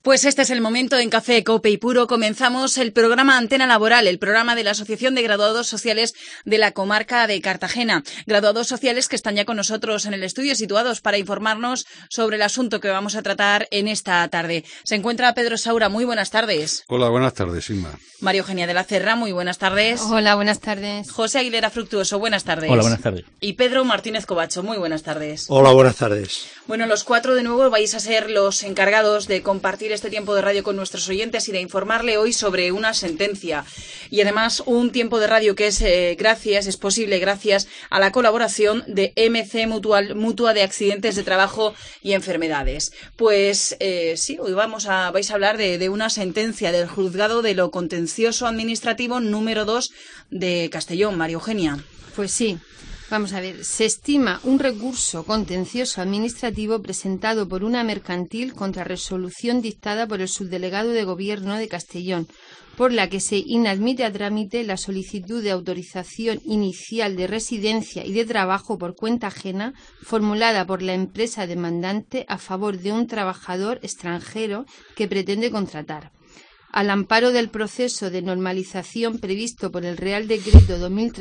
Pues este es el momento en Café, Cope y Puro. Comenzamos el programa Antena Laboral, el programa de la Asociación de Graduados Sociales de la Comarca de Cartagena. Graduados sociales que están ya con nosotros en el estudio, situados para informarnos sobre el asunto que vamos a tratar en esta tarde. Se encuentra Pedro Saura. Muy buenas tardes. Hola, buenas tardes, Inma. María Eugenia de la Cerra. Muy buenas tardes. Hola, buenas tardes. José Aguilera Fructuoso. Buenas tardes. Hola, buenas tardes. Y Pedro Martínez Covacho. Muy buenas tardes. Hola, buenas tardes. Bueno, los cuatro de nuevo vais a ser los encargados de compartir este tiempo de radio con nuestros oyentes y de informarle hoy sobre una sentencia. Y además un tiempo de radio que es posible gracias a la colaboración de MC Mutua de Accidentes de Trabajo y Enfermedades. Pues sí, hoy vais a hablar de una sentencia del Juzgado de lo Contencioso Administrativo número 2 de Castellón. María Eugenia. Pues sí. Vamos a ver, se estima un recurso contencioso administrativo presentado por una mercantil contra resolución dictada por el subdelegado de Gobierno de Castellón, por la que se inadmite a trámite la solicitud de autorización inicial de residencia y de trabajo por cuenta ajena formulada por la empresa demandante a favor de un trabajador extranjero que pretende contratar. Al amparo del proceso de normalización previsto por el Real Decreto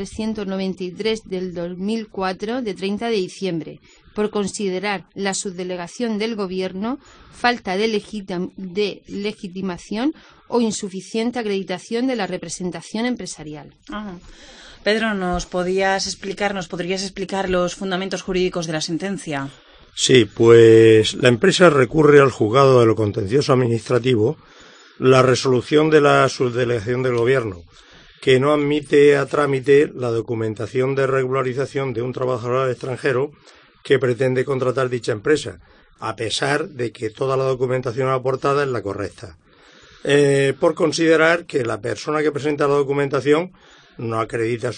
2393 del 2004 de 30 de diciembre, por considerar la subdelegación del Gobierno falta de legitimación o insuficiente acreditación de la representación empresarial. Pedro, podrías explicar los fundamentos jurídicos de la sentencia? Sí, pues la empresa recurre al Juzgado de lo Contencioso Administrativo la resolución de la subdelegación del Gobierno, que no admite a trámite la documentación de regularización de un trabajador extranjero que pretende contratar dicha empresa, a pesar de que toda la documentación aportada es la correcta, por considerar que la persona que presenta la documentación no acredita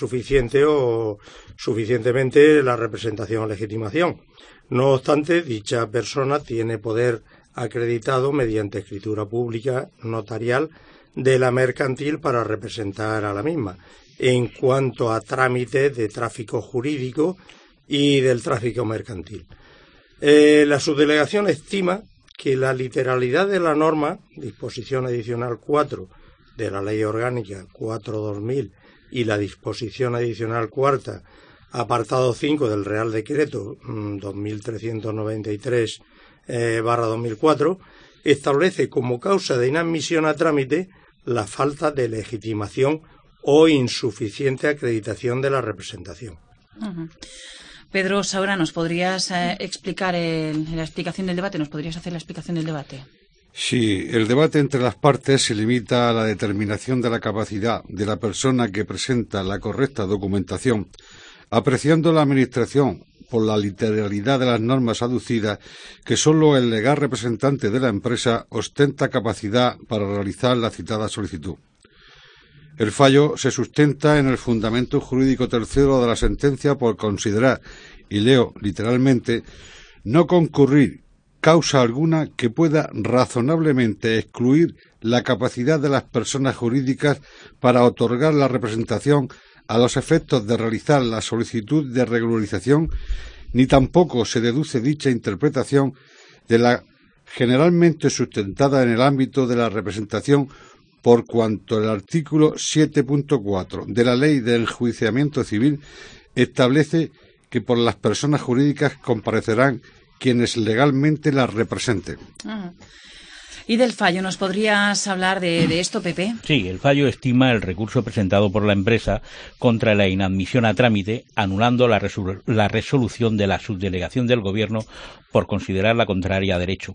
suficientemente la representación o legitimación. No obstante, dicha persona tiene poder acreditado mediante escritura pública notarial de la mercantil para representar a la misma, en cuanto a trámites de tráfico jurídico y del tráfico mercantil. La subdelegación estima que la literalidad de la norma, disposición adicional 4 de la Ley Orgánica 4/2000 y la disposición adicional 4, apartado 5 del Real Decreto 2393 /2004, establece como causa de inadmisión a trámite la falta de legitimación o insuficiente acreditación de la representación. Pedro Saura, ¿nos podrías explicar la explicación del debate? ¿Nos podrías hacer la explicación del debate? Sí, el debate entre las partes se limita a la determinación de la capacidad de la persona que presenta la correcta documentación, apreciando la Administración por la literalidad de las normas aducidas que sólo el legal representante de la empresa ostenta capacidad para realizar la citada solicitud. El fallo se sustenta en el fundamento jurídico tercero de la sentencia por considerar, y leo literalmente, no concurrir causa alguna que pueda razonablemente excluir la capacidad de las personas jurídicas para otorgar la representación a los efectos de realizar la solicitud de regularización, ni tampoco se deduce dicha interpretación de la generalmente sustentada en el ámbito de la representación, por cuanto el artículo 7.4 de la Ley de Enjuiciamiento Civil establece que por las personas jurídicas comparecerán quienes legalmente las representen. ¿Y del fallo? ¿Nos podrías hablar de esto, Pepe? Sí, el fallo estima el recurso presentado por la empresa contra la inadmisión a trámite, anulando la resolución de la subdelegación del Gobierno por considerarla contraria a derecho,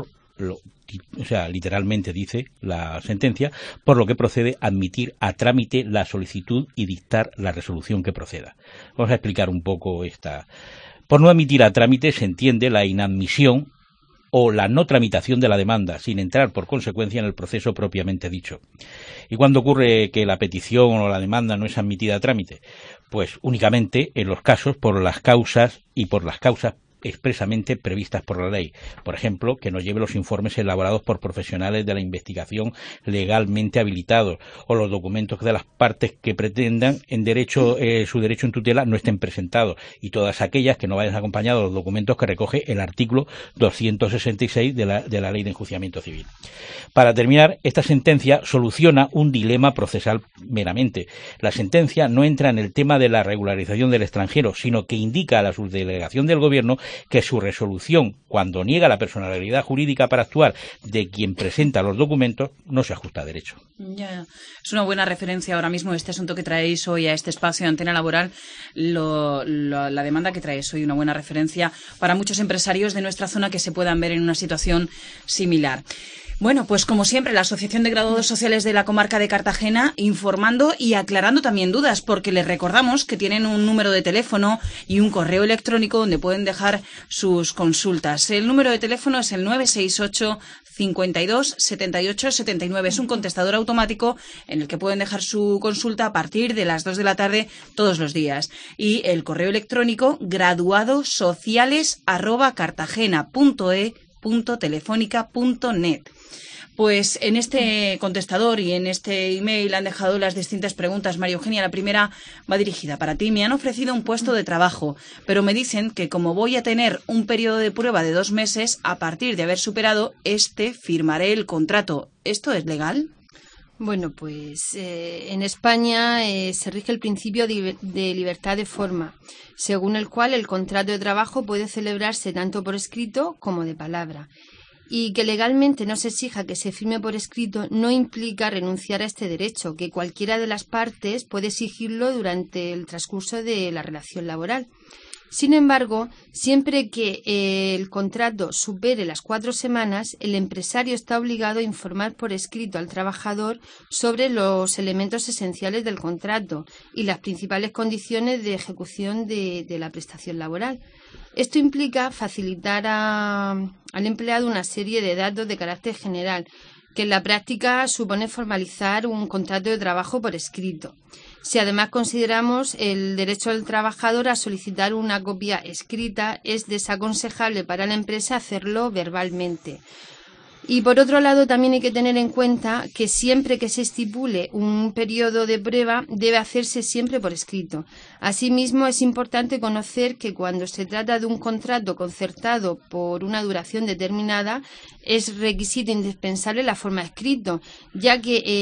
literalmente dice la sentencia, por lo que procede admitir a trámite la solicitud y dictar la resolución que proceda. Vamos a explicar un poco esta. Por no admitir a trámite se entiende la inadmisión o la no tramitación de la demanda, sin entrar por consecuencia en el proceso propiamente dicho. ¿Y cuándo ocurre que la petición o la demanda no es admitida a trámite? Pues únicamente en los casos por las causas expresamente previstas por la ley. Por ejemplo, que no lleve los informes elaborados por profesionales de la investigación legalmente habilitados, o los documentos de las partes que pretendan su derecho en tutela no estén presentados, y todas aquellas que no vayan acompañados de los documentos que recoge el artículo 266 de la Ley de Enjuiciamiento Civil. Para terminar, esta sentencia soluciona un dilema procesal meramente. La sentencia no entra en el tema de la regularización del extranjero, sino que indica a la subdelegación del Gobierno que su resolución, cuando niega la personalidad jurídica para actuar de quien presenta los documentos, no se ajusta a derecho. Ya. Es una buena referencia ahora mismo este asunto que traéis hoy a este espacio de Antena Laboral, la demanda que traéis hoy, una buena referencia para muchos empresarios de nuestra zona que se puedan ver en una situación similar. Bueno, pues como siempre, la Asociación de Graduados Sociales de la Comarca de Cartagena informando y aclarando también dudas, porque les recordamos que tienen un número de teléfono y un correo electrónico donde pueden dejar sus consultas. El número de teléfono es el 968 52 78 79. Es un contestador automático en el que pueden dejar su consulta a partir de las 2 de la tarde todos los días. Y el correo electrónico graduadosociales@cartagena.e.telefónica.net. Pues en este contestador y en este email han dejado las distintas preguntas. María Eugenia, la primera va dirigida para ti. Me han ofrecido un puesto de trabajo, pero me dicen que como voy a tener un periodo de prueba de 2 meses, a partir de haber superado firmaré el contrato. ¿Esto es legal? Bueno, pues en España se rige el principio de libertad de forma, según el cual el contrato de trabajo puede celebrarse tanto por escrito como de palabra. Y que legalmente no se exija que se firme por escrito no implica renunciar a este derecho, que cualquiera de las partes puede exigirlo durante el transcurso de la relación laboral. Sin embargo, siempre que el contrato supere las 4 semanas, el empresario está obligado a informar por escrito al trabajador sobre los elementos esenciales del contrato y las principales condiciones de ejecución de la prestación laboral. Esto implica facilitar al empleado una serie de datos de carácter general, que en la práctica supone formalizar un contrato de trabajo por escrito. Si además consideramos el derecho del trabajador a solicitar una copia escrita, es desaconsejable para la empresa hacerlo verbalmente. Y por otro lado, también hay que tener en cuenta que siempre que se estipule un periodo de prueba debe hacerse siempre por escrito. Asimismo, es importante conocer que cuando se trata de un contrato concertado por una duración determinada, es requisito indispensable la forma escrito, ya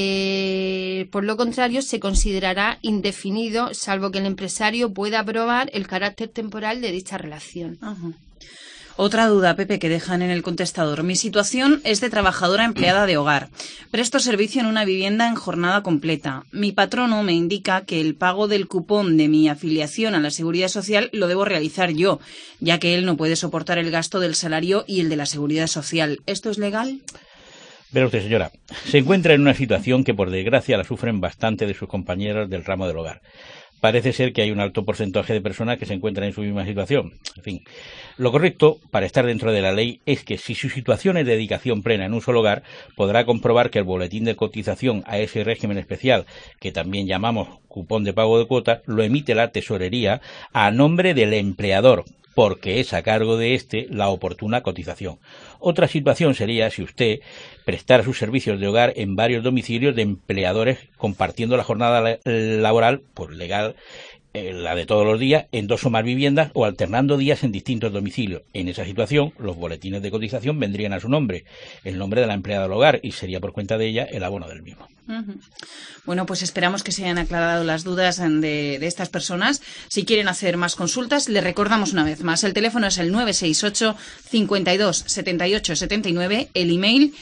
que por lo contrario se considerará indefinido, salvo que el empresario pueda aprobar el carácter temporal de dicha relación. Ajá. Otra duda, Pepe, que dejan en el contestador. Mi situación es de trabajadora empleada de hogar. Presto servicio en una vivienda en jornada completa. Mi patrono me indica que el pago del cupón de mi afiliación a la Seguridad Social lo debo realizar yo, ya que él no puede soportar el gasto del salario y el de la Seguridad Social. ¿Esto es legal? Verá usted, señora, se encuentra en una situación que por desgracia la sufren bastante de sus compañeros del ramo del hogar. Parece ser que hay un alto porcentaje de personas que se encuentran en su misma situación. En fin, lo correcto para estar dentro de la ley es que si su situación es de dedicación plena en un solo hogar, podrá comprobar que el boletín de cotización a ese régimen especial, que también llamamos cupón de pago de cuotas, lo emite la tesorería a nombre del empleador, porque es a cargo de éste la oportuna cotización. Otra situación sería si usted prestara sus servicios de hogar en varios domicilios de empleadores compartiendo la jornada laboral, pues legal, la de todos los días, en 2 o más viviendas o alternando días en distintos domicilios. En esa situación, los boletines de cotización vendrían a su nombre, el nombre de la empleada del hogar, y sería por cuenta de ella el abono del mismo. Uh-huh. Bueno, pues esperamos que se hayan aclarado las dudas de estas personas. Si quieren hacer más consultas, les recordamos una vez más. El teléfono es el 968 52 78 79, el email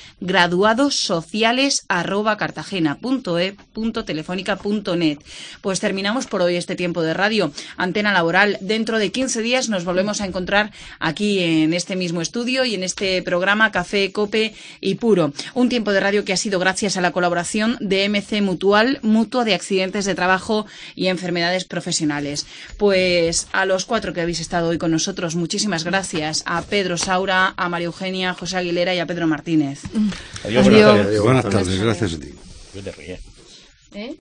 graduadosociales@cartagena.e.telefónica.net. Pues terminamos por hoy este tiempo de radio. Antena Laboral. Dentro de 15 días nos volvemos a encontrar aquí en este mismo estudio y en este programa Café, Cope y Puro. Un tiempo de radio que ha sido gracias a la colaboración de MC Mutual, Mutua de Accidentes de Trabajo y Enfermedades Profesionales. Pues a los 4 que habéis estado hoy con nosotros, muchísimas gracias. A Pedro Saura, a María Eugenia, a José Aguilera y a Pedro Martínez. Adiós. Buenas tardes, gracias a ti. Yo te ríes.